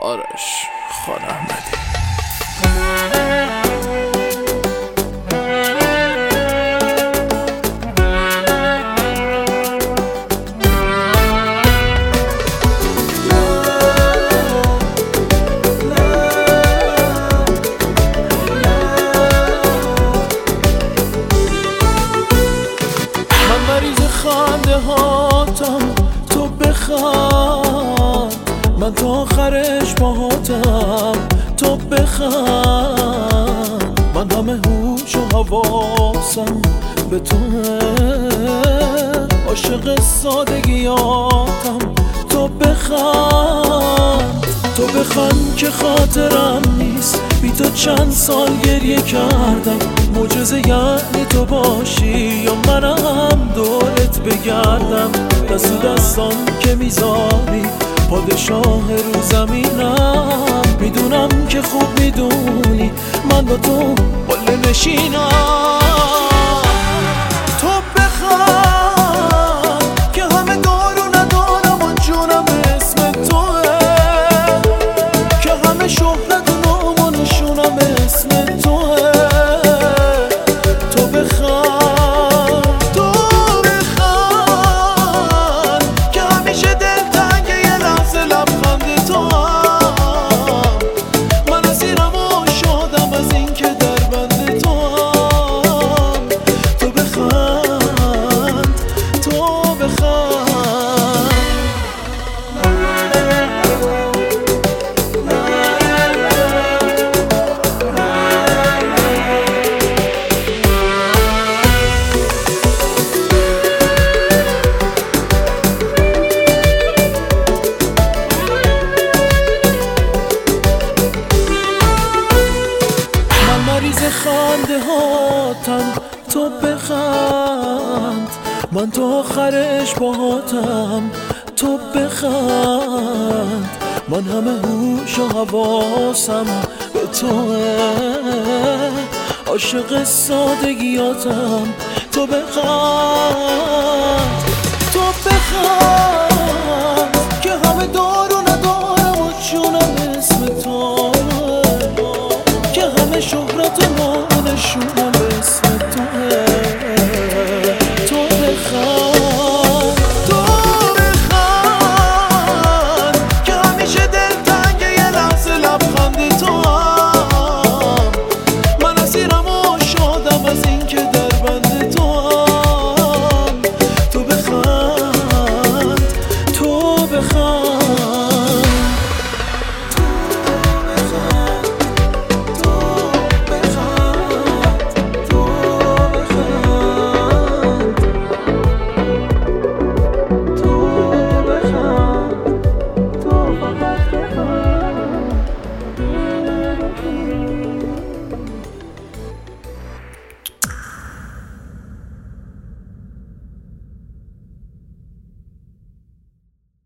آرش خان احمدی. خنده هاتم تو بخند، من تا آخرش باهاتم تو بخند. من همه هوش و حواسم به توه، عاشق سادگیاتم تو بخند. تو بخند که خاطرم نیست بی تو چند سال گریه کردم. معجزه یعنی تو باشی یا منم دورت بگردم. دست دستان که میذاری پادشاه رو زمینم. میدونم که خوب میدونی من با تو قله نشینم. تو بخند که همه دارو ندارم و جونم اسم توه، که همه شهرت و نام و نشونم اسم توه. تو بخند که همیشه دلتنگ یه لحظه لبخند تو هم. من اسیرم و شادم از این که در بند تو هم. تو بخند تو بخند. مریض خنده هاتم تو بخند، من تا آخرش باهاتم تو بخند. من همه هوش و حواسم به توه، عاشق سادگیاتم تو بخند. تو بخند